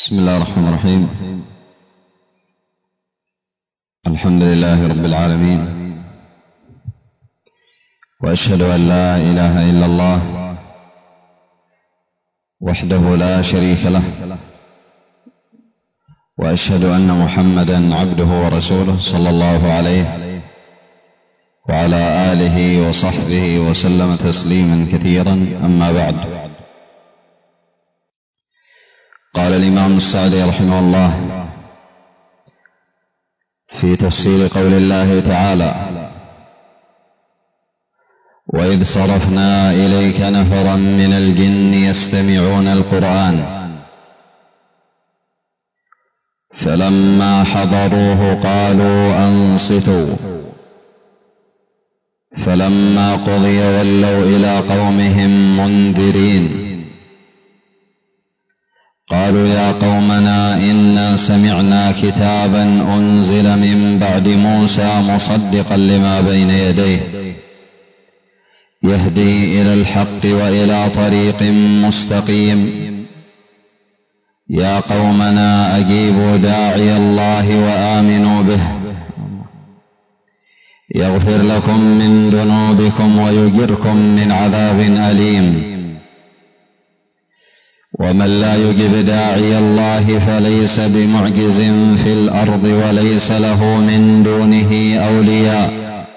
بسم الله الرحمن الرحيم. الحمد لله رب العالمين، وأشهد أن لا إله إلا الله وحده لا شريك له، وأشهد أن محمدا عبده ورسوله صلى الله عليه وعلى آله وصحبه وسلم تسليما كثيرا. أما بعد، قال الإمام السعدي رحمه الله في تفسير قول الله تعالى: وإذ صرفنا إليك نفرا من الجن يستمعون القرآن فلما حضروه قالوا أنصتوا فلما قضي ولوا إلى قومهم منذرين قالوا يا قومنا إنا سمعنا كتابا أنزل من بعد موسى مصدقا لما بين يديه يهدي إلى الحق وإلى طريق مستقيم يا قومنا أجيبوا داعي الله وآمنوا به يغفر لكم من ذنوبكم ويجركم من عذاب أليم ومن لا يجب داعي الله فليس بمعجز في الأرض وليس له من دونه أولياء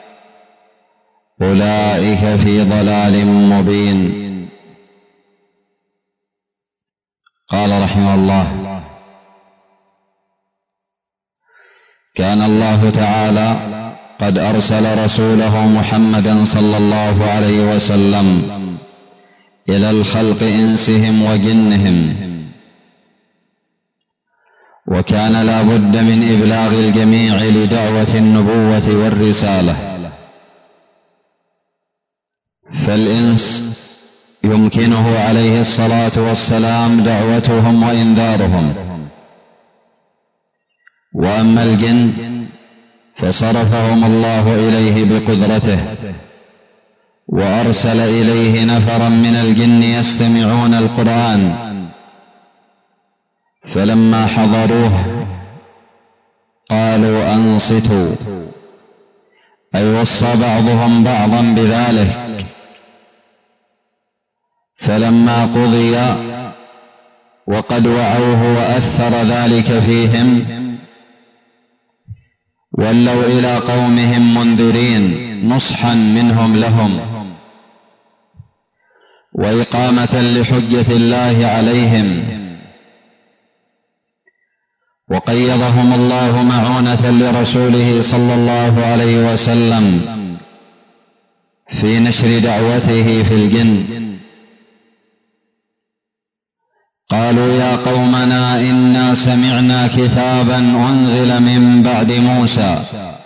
أولئك في ضلال مبين. قال رحمه الله: كان الله تعالى قد أرسل رسوله محمدا صلى الله عليه وسلم إلى الخلق إنسهم وجنهم، وكان لا بد من إبلاغ الجميع لدعوة النبوة والرسالة. فالإنس يمكنه عليه الصلاة والسلام دعوتهم وإنذارهم، وأما الجن فصرفهم الله إليه بقدرته وأرسل إليه نفرا من الجن يستمعون القرآن فلما حضروه قالوا أنصتوا، أي وصى بعضهم بعضا بذلك. فلما قضي وقد وعوه وأثر ذلك فيهم ولوا إلى قومهم منذرين نصحا منهم لهم وإقامة لحجة الله عليهم، وقيضهم الله معونة لرسوله صلى الله عليه وسلم في نشر دعوته في الجن. قالوا يا قومنا إنا سمعنا كتابا أنزل من بعد موسى،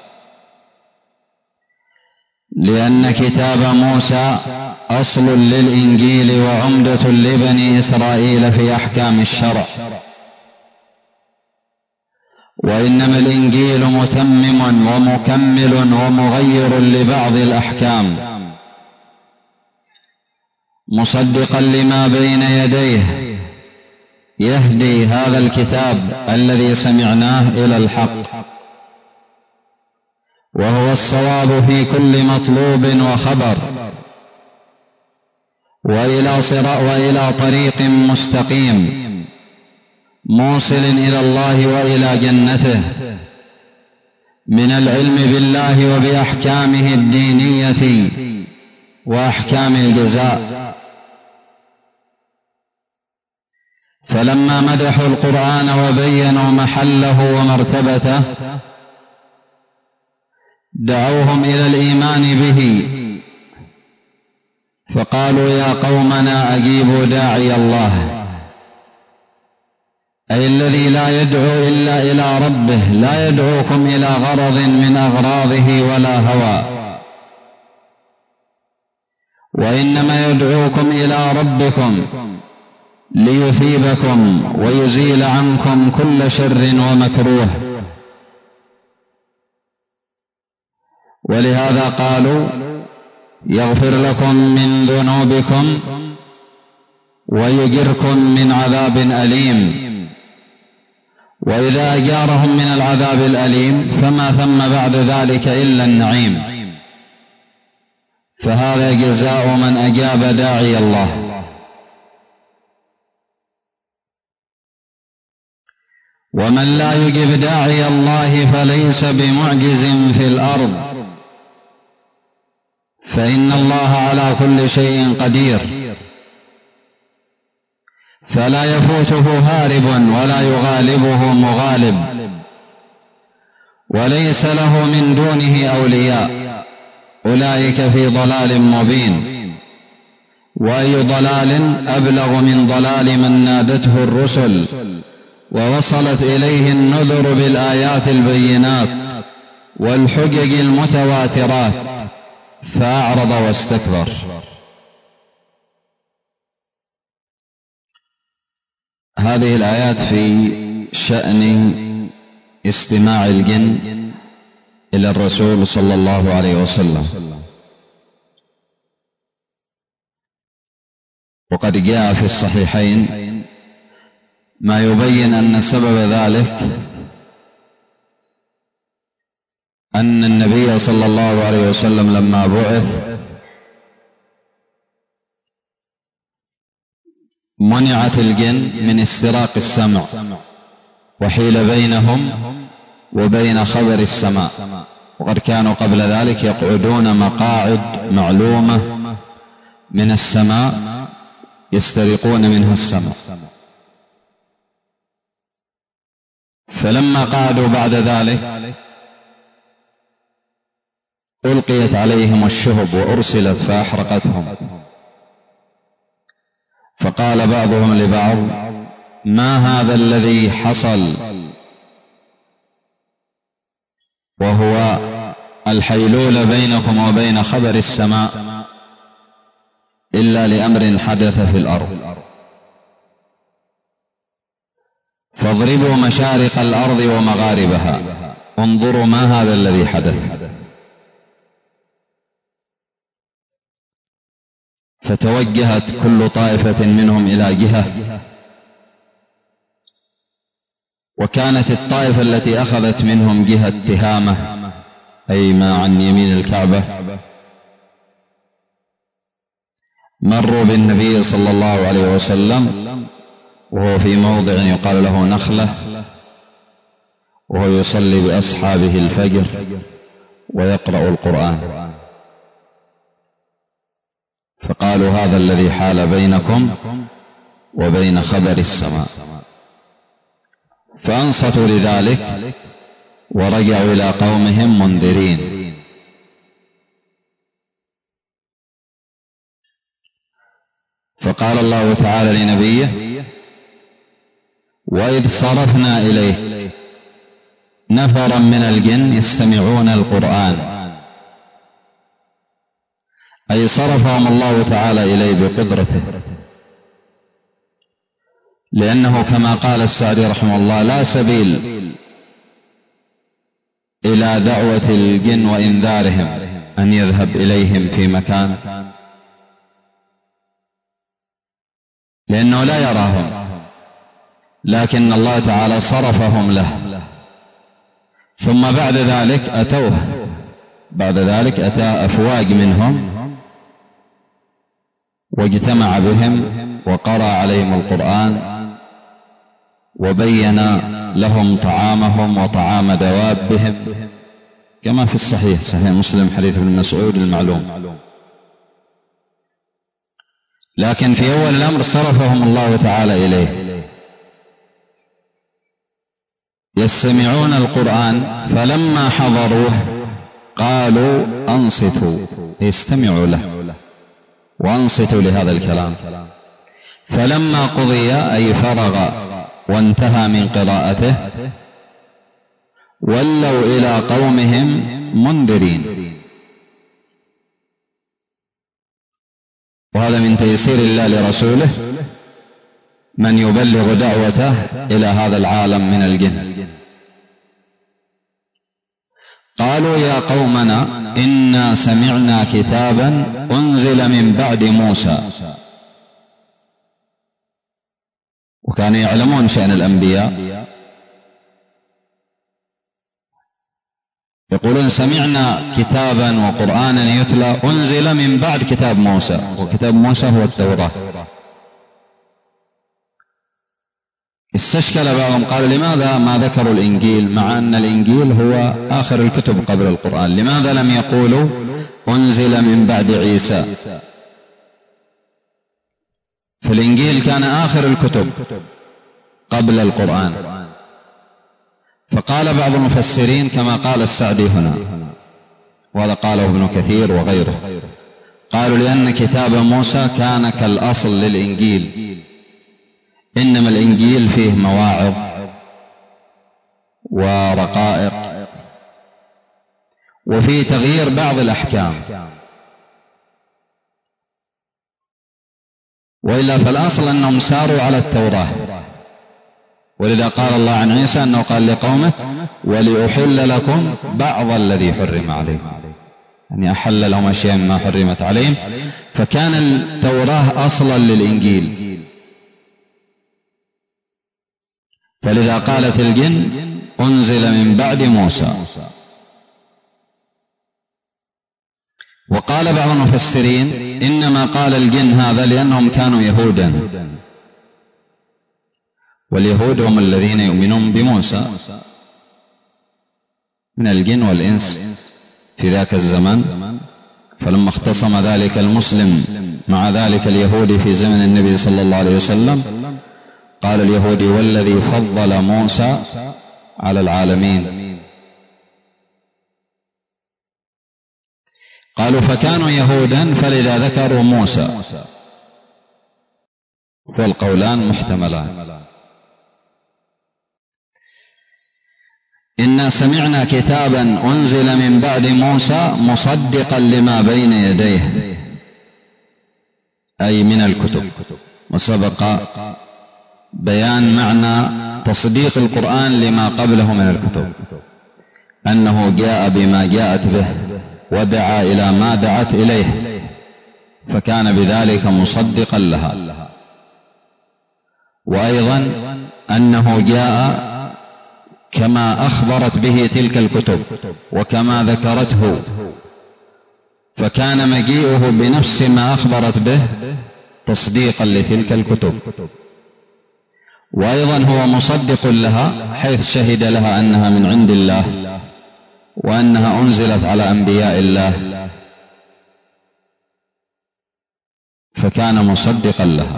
لأن كتاب موسى أصل للإنجيل وعمدة لبني إسرائيل في أحكام الشرع، وإنما الإنجيل متمم ومكمل ومغير لبعض الأحكام مصدقا لما بين يديه يهدي هذا الكتاب الذي سمعناه إلى الحق، وهو الصواب في كل مطلوب وخبر، وإلى طريق مستقيم موصل إلى الله وإلى جنته من العلم بالله وبأحكامه الدينية وأحكام الجزاء. فلما مدحوا القرآن وبينوا محله ومرتبته دعوهم إلى الإيمان به، فقالوا يا قومنا أجيبوا داعي الله، أي الذي لا يدعو إلا إلى ربه، لا يدعوكم إلى غرض من أغراضه ولا هوى، وإنما يدعوكم إلى ربكم ليثيبكم ويزيل عنكم كل شر ومكروه. ولهذا قالوا يغفر لكم من ذنوبكم ويجركم من عذاب أليم، وإذا أجارهم من العذاب الأليم فما ثم بعد ذلك إلا النعيم. فهذا جزاء من أجاب داعي الله. ومن لا يجب داعي الله فليس بمعجز في الأرض، فإن الله على كل شيء قدير، فلا يفوته هارب ولا يغالبه مغالب، وليس له من دونه أولياء، أولئك في ضلال مبين. وأي ضلال أبلغ من ضلال من نادته الرسل ووصلت إليه النذر بالآيات البينات والحجج المتواترات فأعرض واستكبر. هذه الآيات في شأن استماع الجن إلى الرسول صلى الله عليه وسلم. وقد جاء في الصحيحين ما يبين أن سبب ذلك أن النبي صلى الله عليه وسلم لما بعث منعت الجن من استراق السمع، وحيل بينهم وبين خبر السماء. وقد كانوا قبل ذلك يقعدون مقاعد معلومة من السماء يسترقون منها السمع. فلما قعدوا بعد ذلك ألقيت عليهم الشهب وأرسلت فأحرقتهم. فقال بعضهم لبعض: ما هذا الذي حصل؟ وهو الحيلول بينكم وبين خبر السماء إلا لأمر حدث في الأرض، فاضربوا مشارق الأرض ومغاربها، انظروا ما هذا الذي حدث. فتوجهت كل طائفة منهم إلى جهة، وكانت الطائفة التي أخذت منهم جهة تهامة أي ما عن يمين الكعبة مروا بالنبي صلى الله عليه وسلم وهو في موضع يقال له نخلة، وهو يصلي بأصحابه الفجر ويقرأ القرآن. فقالوا: هذا الذي حال بينكم وبين خبر السماء. فأنصتوا لذلك ورجعوا إلى قومهم منذرين. فقال الله تعالى لنبيه: وإذ صرفنا إليك نفرا من الجن يستمعون القرآن، أي صرفهم الله تعالى إليه بقدرته، لأنه كما قال السعدي رحمه الله: لا سبيل إلى دعوة الجن وإنذارهم أن يذهب إليهم في مكان، لأنه لا يراهم، لكن الله تعالى صرفهم له. ثم بعد ذلك أتوه، بعد ذلك أتى أفواج منهم واجتمع بهم وقرأ عليهم القرآن وبين لهم طعامهم وطعام دوابهم، كما في الصحيح، صحيح مسلم، حديث ابن مسعود المعلوم. لكن في أول الأمر صرفهم الله تعالى إليه يستمعون القرآن، فلما حضروه قالوا: أنصتوا، استمعوا له وأنصتوا لهذا الكلام. فلما قضي أي فرغ وانتهى من قراءته ولوا إلى قومهم منذرين. وهذا من تيسير الله لرسوله من يبلغ دعوته إلى هذا العالم من الجن. قالوا: يا قومنا إنا سمعنا كتابا أنزل من بعد موسى. وكانوا يعلمون شأن الأنبياء يقولون سمعنا كتابا وقرآنا يتلى أنزل من بعد كتاب موسى، وكتاب موسى هو التوراة. استشكل بعضهم قال لماذا ما ذكروا الإنجيل مع أن الإنجيل هو آخر الكتب قبل القرآن؟ لماذا لم يقولوا أنزل من بعد عيسى؟ فالإنجيل كان آخر الكتب قبل القرآن. فقال بعض المفسرين كما قال السعدي هنا، وهذا قاله ابن كثير وغيره، قالوا لأن كتاب موسى كان كالأصل للإنجيل، إنما الإنجيل فيه مواعظ ورقائق وفيه تغيير بعض الأحكام، وإلا فالأصل أنهم ساروا على التوراة. ولذا قال الله عن عيسى أنه قال لقومه ولأحل لكم بعض الذي حرم عليكم، يعني أحل لهم أشياء ما حرمت عليهم، فكان التوراة أصلا للإنجيل. فلذا قالت الجن أنزل من بعد موسى. وقال بعض المفسرين إنما قال الجن هذا لأنهم كانوا يهودا، واليهود هم الذين يؤمنون بموسى من الجن والإنس في ذاك الزمن. فلما اختصم ذلك المسلم مع ذلك اليهودي في زمن النبي صلى الله عليه وسلم، قال اليهودي والذي فضل موسى على العالمين. قالوا فكانوا يهودا فلذا ذكروا موسى، والقولان محتملان. إنا سمعنا كتابا أنزل من بعد موسى مصدقا لما بين يديه، أي من الكتب. وسبق بيان معنى تصديق القرآن لما قبله من الكتب، أنه جاء بما جاءت به ودعا إلى ما دعت إليه، فكان بذلك مصدقا لها. وأيضا أنه جاء كما أخبرت به تلك الكتب وكما ذكرته، فكان مجيئه بنفس ما أخبرت به تصديقا لتلك الكتب. وأيضا هو مصدق لها حيث شهد لها أنها من عند الله وأنها أنزلت على أنبياء الله، فكان مصدقا لها.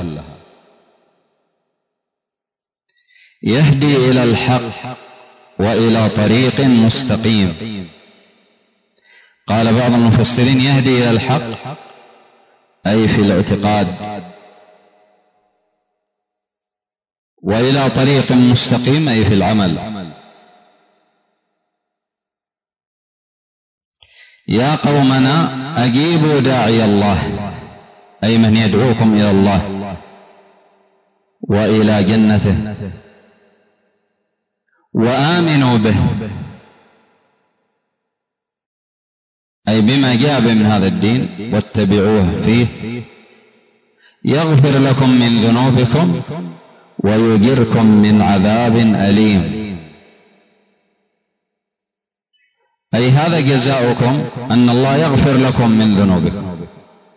يهدي إلى الحق وإلى طريق مستقيم. قال بعض المفسرين يهدي إلى الحق أي في الاعتقاد، وإلى طريق مستقيم أي في العمل. يا قومنا أجيبوا داعي الله، أي من يدعوكم إلى الله وإلى جنته، وآمنوا به، أي بما جاء به من هذا الدين واتبعوه فيه، يغفر لكم من ذنوبكم ويجركم من عذاب أليم. أي هذا جزاؤكم، أن الله يغفر لكم من ذنوبكم.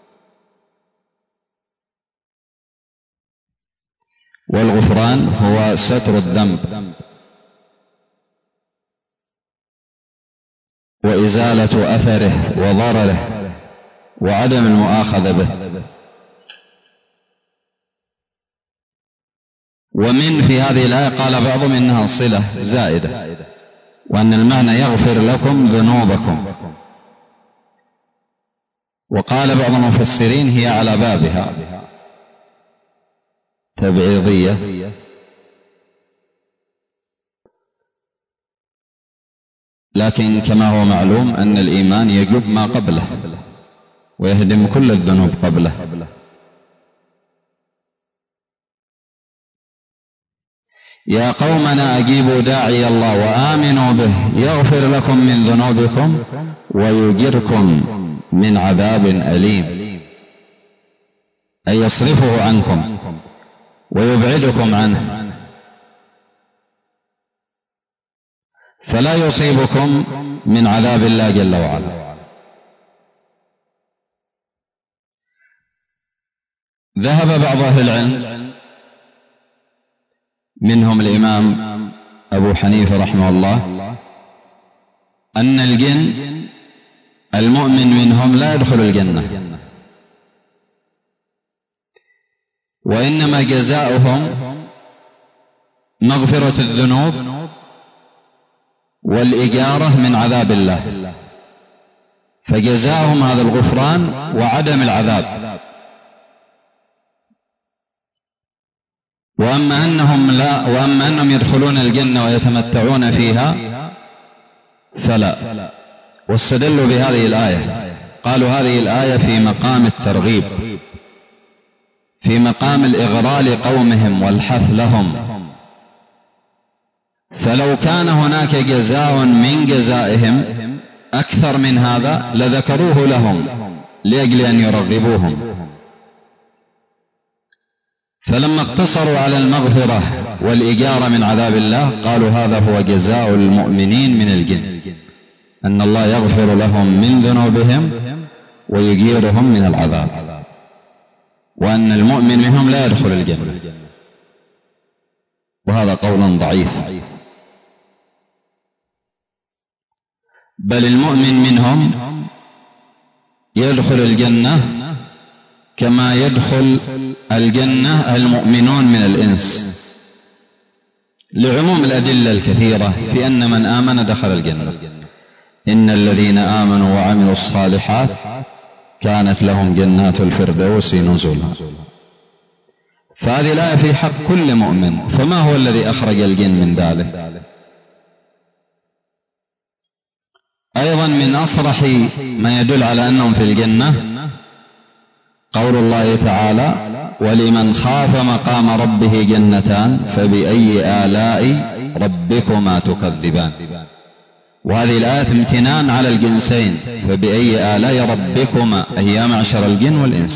والغفران هو ستر الذنب وإزالة أثره وضرره وعدم المؤاخذة به. ومن في هذه الآية قال بعضهم إنها صلة زائدة، وأن المعنى يغفر لكم ذنوبكم. وقال بعض المفسرين هي على بابها تبعيضية، لكن كما هو معلوم أن الإيمان يجب ما قبله ويهدم كل الذنوب قبله. يا قومنا أجيبوا داعي الله وآمنوا به يغفر لكم من ذنوبكم ويجركم من عذاب أليم، أي يصرفه عنكم ويبعدكم عنه، فلا يصيبكم من عذاب الله جل وعلا. ذهب بعض أهل العلم منهم الإمام أبو حنيفة رحمه الله أن الجن المؤمن منهم لا يدخل الجنة، وإنما جزاؤهم مغفرة الذنوب والإجارة من عذاب الله، فجزاؤهم هذا الغفران وعدم العذاب. وأما أنهم يدخلون الجنة ويتمتعون فيها فلا. واستدلوا بهذه الآية، قالوا هذه الآية في مقام الترغيب، في مقام الإغراء لقومهم والحث لهم، فلو كان هناك جزاء من جزائهم أكثر من هذا لذكروه لهم لأجل أن يرغبوهم. فلما اقتصروا على المغفرة والإجارة من عذاب الله قالوا هذا هو جزاء المؤمنين من الجن، أن الله يغفر لهم من ذنوبهم ويجيرهم من العذاب، وأن المؤمن منهم لا يدخل الجنة. وهذا قول ضعيف، بل المؤمن منهم يدخل الجنة كما يدخل الجنة المؤمنون من الإنس، لعموم الأدلة الكثيرة في أن من آمن دخل الجنة. إن الذين آمنوا وعملوا الصالحات كانت لهم جنات الفردوس نزلا. فهذه الآية في حق كل مؤمن، فما هو الذي أخرج الجن من ذلك؟ أيضا من أصرح ما يدل على أنهم في الجنة قول الله تعالى: ولمن خاف مقام ربه جنتان فبأي آلاء ربكما تكذبان. وهذه الآية امتنان على الجنسين، فبأي آلاء ربكما أي يا معشر الجن والإنس،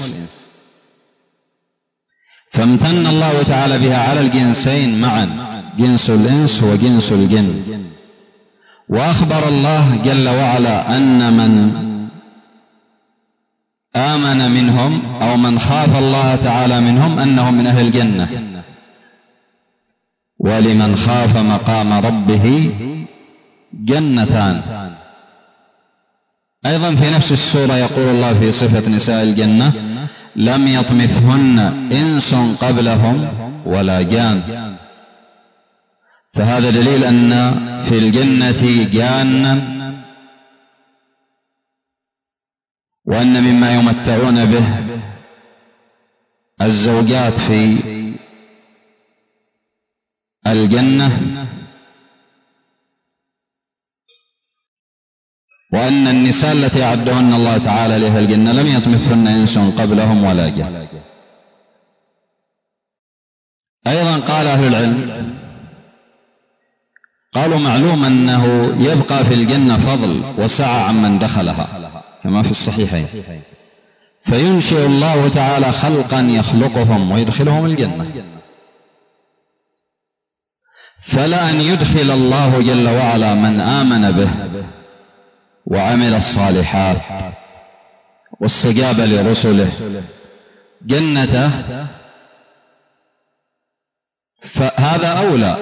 فامتن الله تعالى بها على الجنسين معا، جنس الإنس وجنس الجن. وأخبر الله جل وعلا أن من آمن منهم أو من خاف الله تعالى منهم أنهم من أهل الجنة. ولمن خاف مقام ربه جنتان. أيضا في نفس السورة يقول الله في صفة نساء الجنة: لم يطمثهن إنس قبلهم ولا جان. فهذا دليل أن في الجنة جانا، وأن مما يمتعون به الزوجات في الجنة، وأن النساء التي أعدهن الله تعالى لها الجنة لم يطمثهن إنس قبلهم ولا جان. أيضا قال أهل العلم، قالوا معلوم أنه يبقى في الجنة فضل وسعة عمن دخلها كما في الصحيحين، فينشئ الله تعالى خلقا يخلقهم ويدخلهم الجنة، فلا أن يدخل الله جل وعلا من آمن به وعمل الصالحات واستجاب لرسله جنته، فهذا أولى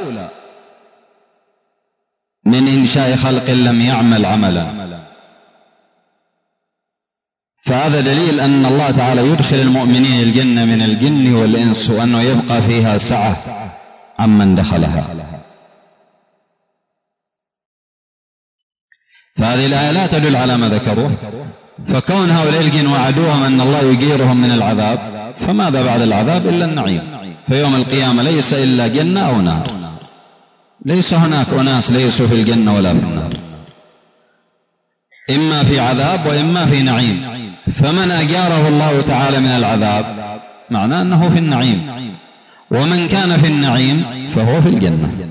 من إنشاء خلق لم يعمل عملا. فهذا دليل أن الله تعالى يدخل المؤمنين الجنة من الجن والإنس، وأنه يبقى فيها سعة عمن دخلها. فهذه الآية لا تدل على ما ذكروه، فكون هؤلاء الجن وعدوهم أن الله يجيرهم من العذاب، فماذا بعد العذاب إلا النعيم؟ فيوم القيامة ليس إلا جنة أو نار، ليس هناك أناس ليسوا في الجنة ولا في النار، إما في عذاب وإما في نعيم. فمن أجاره الله تعالى من العذاب معناه أنه في النعيم، ومن كان في النعيم فهو في الجنة.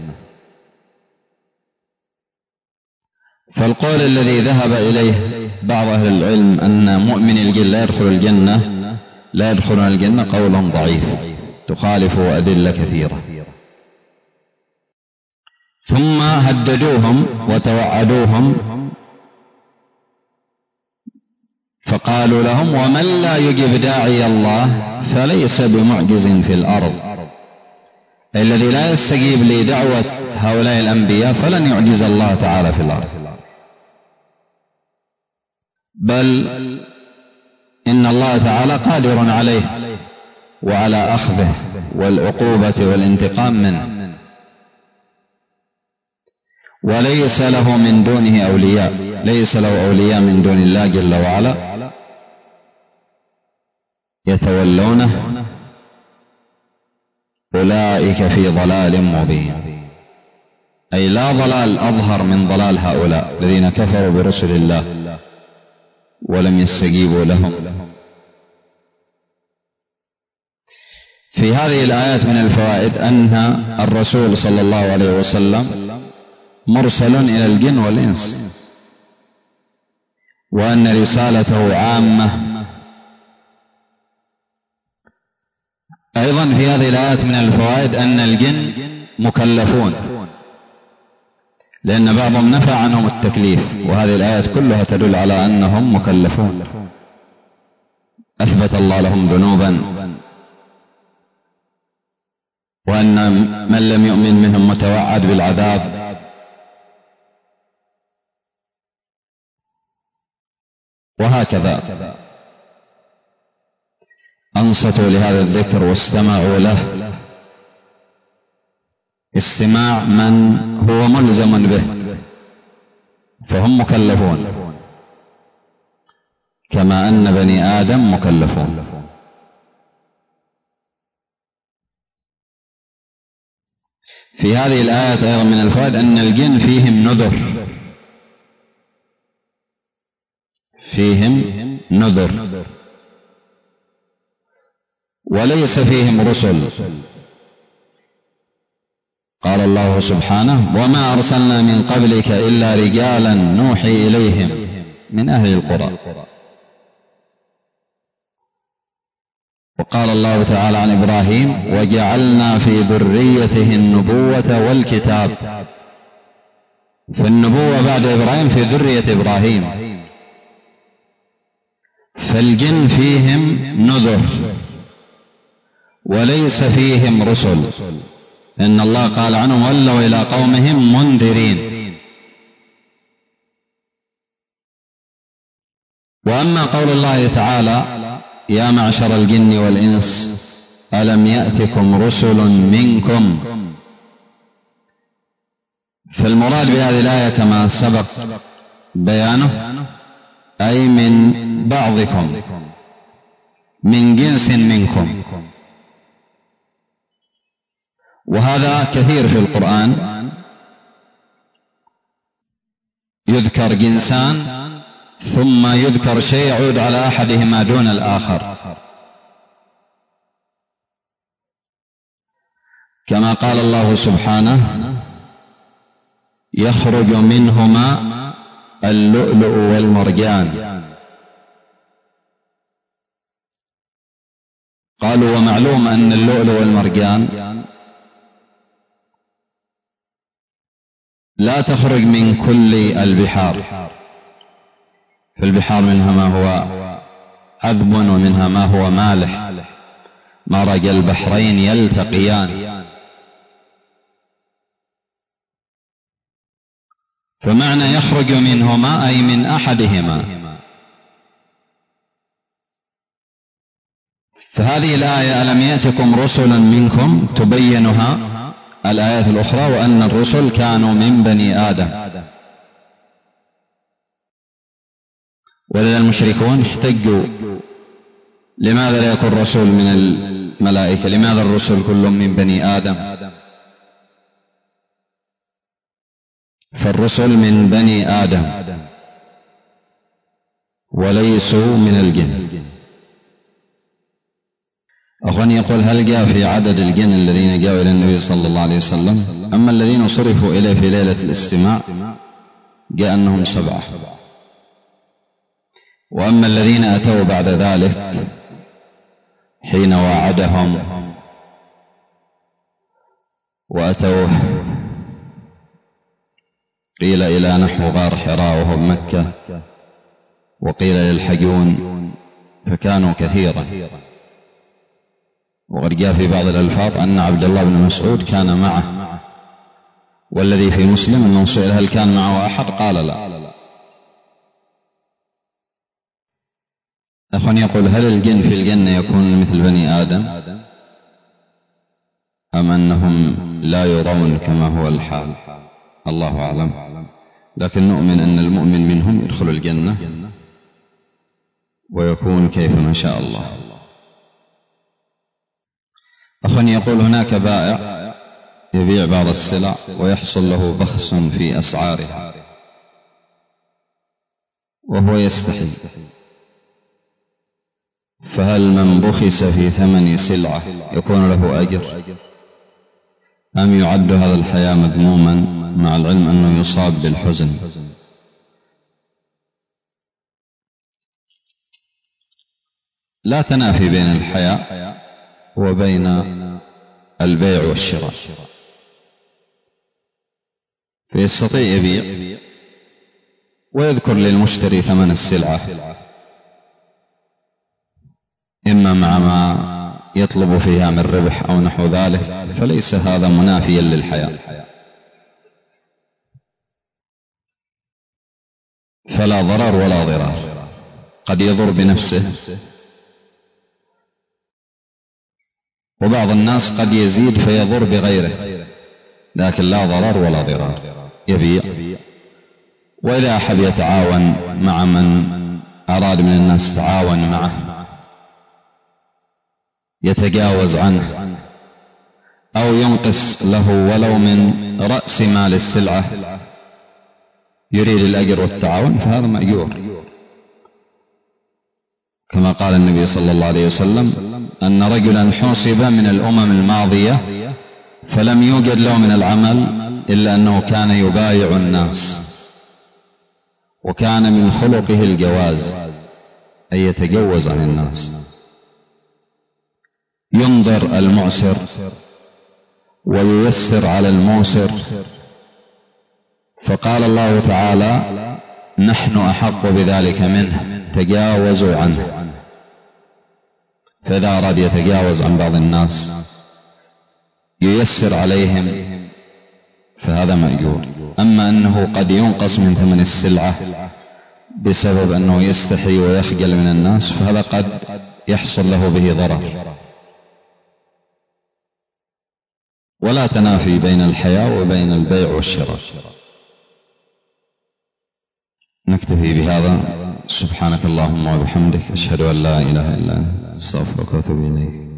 فالقول الذي ذهب إليه بعض أهل العلم أن مؤمن الجن لا يدخل الجنة لا يدخلون الجنة قول ضعيف تخالف أدلة كثيرة. ثم هددوهم وتوعدوهم فقالوا لهم: ومن لا يجب داعي الله فليس بمعجز في الأرض. الذي لا يستجيب لدعوة هؤلاء الأنبياء فلن يعجز الله تعالى في الأرض، بل إن الله تعالى قادر عليه وعلى أخذه والعقوبة والانتقام منه، وليس له من دونه أولياء، ليس له أولياء من دون الله جل وعلا يتولونه، أولئك في ضلال مبين. أي لا ضلال أظهر من ضلال هؤلاء الذين كفروا برسل الله ولم يستجيبوا لهم. في هذه الآيات من الفوائد أن الرسول صلى الله عليه وسلم مرسل إلى الجن والإنس، وأن رسالته عامة. أيضا في هذه الآيات من الفوائد أن الجن مكلفون، لأن بعضهم نفى عنهم التكليف، وهذه الآيات كلها تدل على أنهم مكلفون. أثبت الله لهم ذنوبا، وأن من لم يؤمن منهم متوعد بالعذاب. وهكذا أنصتوا لهذا الذكر واستمعوا له استماع من هو ملزم به، فهم مكلفون كما أن بني آدم مكلفون. في هذه الآيات أيضا من الفوائد أن الجن فيهم نذر، فيهم نذر، وليس فيهم رسل. قال الله سبحانه: وما أرسلنا من قبلك إلا رجالا نوحي إليهم من أهل القرى. وقال الله تعالى عن إبراهيم: وجعلنا في ذريته النبوة والكتاب. فالنبوة بعد إبراهيم في ذرية إبراهيم. فالجن فيهم نذر وليس فيهم رسل، إن الله قال عنهم: ولوا إلى قومهم منذرين. وأما قول الله تعالى: يا معشر الجن والإنس ألم يأتكم رسل منكم، فالمراد بهذه الآية كما سبق بيانه أي من بعضكم، من جنس منكم. وهذا كثير في القرآن، يذكر جنسان ثم يذكر شيء يعود على أحدهما دون الآخر، كما قال الله سبحانه: يخرج منهما اللؤلؤ والمرجان. قالوا: ومعلوم أن اللؤلؤ والمرجان لا تخرج من كل البحار، فالبحار منها ما هو عذب ومنها ما هو مالح، مرج البحرين يلتقيان. فمعنى يخرج منهما أي من أحدهما. فهذه الآية ألم يأتكم رسلا منكم تبينها الآيات الأخرى، وأن الرسل كانوا من بني آدم. ولذا المشركون احتجوا: لماذا لا يكون رسول من الملائكة؟ لماذا الرسل كلهم من بني آدم؟ فالرسل من بني آدم وليسوا من الجن. أخواني يقول: هل جاء في عدد الجن الذين جاءوا إلى النبي صلى الله عليه وسلم؟ أما الذين صرفوا إليه في ليلة الاستماع جاء أنهم 7، وأما الذين أتوا بعد ذلك حين واعدهم وأتوه قيل إلى نحو غار حراء وهو مكة، وقيل يلحقون فكانوا كثيرا. وقد جاء في بعض الألفاظ أن عبد الله بن مسعود كان معه، والذي في مسلم أنه سئل هل كان معه أحد قال لا. أخ يقول هل الجن في الجنة يكون مثل بني آدم أم أنهم لا يرون كما هو الحال؟ الله أعلم، لكن نؤمن أن المؤمن منهم يدخل الجنة ويكون كيفما شاء الله. أخ يقول هناك بائع يبيع بعض السلع ويحصل له بخس في أسعارها وهو يستحي، فهل من بخس في ثمن سلعة يكون له أجر أم يعد هذا الحياة مذموما مع العلم أنه يصاب بالحزن؟ لا تنافي بين الحياة وبين البيع والشراء، فيستطيع يبيع ويذكر للمشتري ثمن السلعة إما مع ما يطلب فيها من ربح أو نحو ذلك، فليس هذا منافيا للحياة، فلا ضرر ولا ضرار. قد يضر بنفسه، وبعض الناس قد يزيد فيضر بغيره، لكن لا ضرر ولا ضرار. يبيع، وإذا أحب يتعاون مع من أراد من الناس تعاون معه يتجاوز عنه أو ينقص له ولو من رأس مال السلعة يريد الأجر والتعاون، فهذا مأجور، كما قال النبي صلى الله عليه وسلم أن رجلا حوصب من الأمم الماضية فلم يوجد له من العمل إلا أنه كان يبايع الناس، وكان من خلقه الجواز أن يتجوز عن الناس، ينظر المعسر وييسر على الموسر. فقال الله تعالى نحن أحق بذلك منه تجاوزوا عنه. فإذا أراد يتجاوز عن بعض الناس ييسر عليهم فهذا مأجور. أما أنه قد ينقص من ثمن السلعة بسبب أنه يستحي ويخجل من الناس فهذا قد يحصل له به ضرر. ولا تنافي بين الحياة وبين البيع والشراء. نكتفي بهذا. سبحانك اللهم وبحمدك، أشهد أن لا إله إلا أنت، أستغفرك وأتوب إليك.